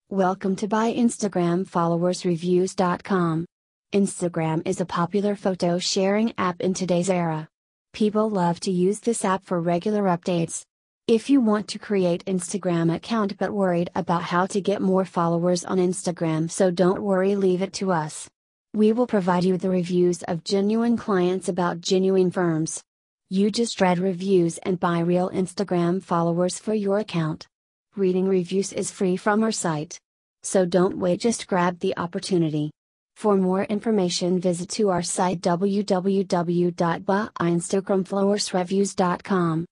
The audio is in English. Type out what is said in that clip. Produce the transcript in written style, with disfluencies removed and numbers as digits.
Welcome to BuyInstagramFollowersReviews.com. Instagram is a popular photo sharing app in today's era. People love to use this app for regular updates. If you want to create Instagram account but worried about how to get more followers on Instagram, so don't worry, leave it to us. We will provide you the reviews of genuine clients about genuine firms. You just read reviews and buy real Instagram followers for your account. Reading reviews is free from our site. So don't wait, just grab the opportunity. For more information, visit to our site www.buyinstagramfollowersreviews.com.